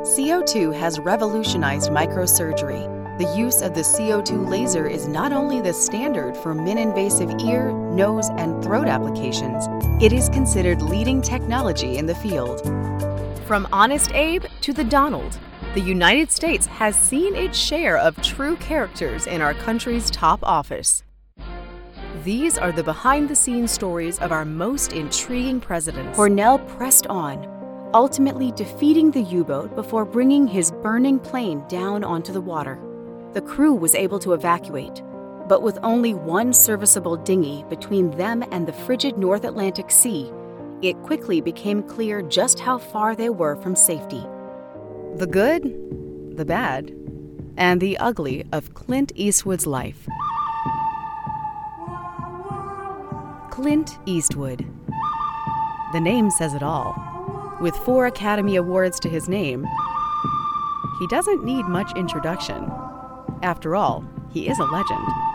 CO2 has revolutionized microsurgery. The use of the CO2 laser is not only the standard for min-invasive ear, nose, and throat applications, it is considered leading technology in the field. From Honest Abe to the Donald, the United States has seen its share of true characters in our country's top office. These are the behind-the-scenes stories of our most intriguing presidents. Hornell pressed on, ultimately defeating the U-boat before bringing his burning plane down onto the water. The crew was able to evacuate, but with only one serviceable dinghy between them and the frigid North Atlantic Sea, it quickly became clear just how far they were from safety. The good, the bad, and the ugly of Clint Eastwood's life. Clint Eastwood. The name says it all. With 4 Academy Awards to his name, he doesn't need much introduction. After all, he is a legend.